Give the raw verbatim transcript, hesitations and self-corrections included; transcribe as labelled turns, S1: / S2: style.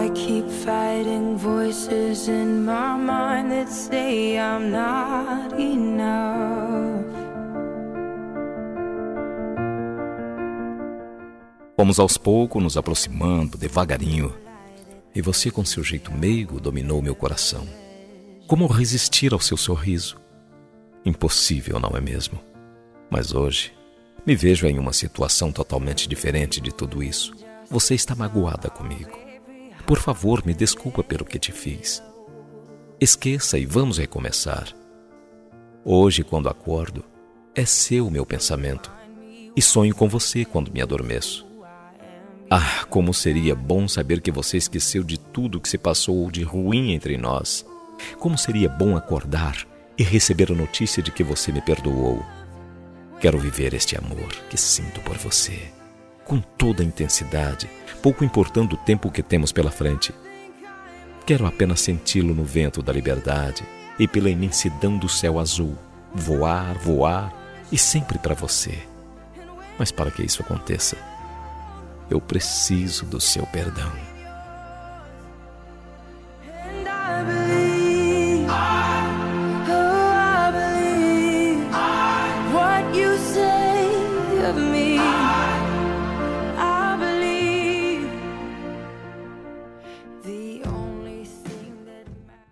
S1: I keep fighting voices in my mind that say I'm not enough.
S2: Fomos aos poucos nos aproximando, devagarinho, e você com seu jeito meigo dominou meu coração. Como resistir ao seu sorriso? Impossível, não é mesmo? Mas hoje, me vejo em uma situação totalmente diferente de tudo isso. Você está magoada comigo. Por favor, me desculpa pelo que te fiz. Esqueça e vamos recomeçar. Hoje, quando acordo, é seu meu pensamento, e sonho com você quando me adormeço. Ah, como seria bom saber que você esqueceu de tudo que se passou de ruim entre nós. Como seria bom acordar e receber a notícia de que você me perdoou. Quero viver este amor que sinto por você, com toda a intensidade, pouco importando o tempo que temos pela frente. Quero apenas senti-lo no vento da liberdade e pela imensidão do céu azul, voar, voar e sempre para você. Mas para que isso aconteça, eu preciso do seu perdão.
S1: And I believe, oh, I believe what you say of me.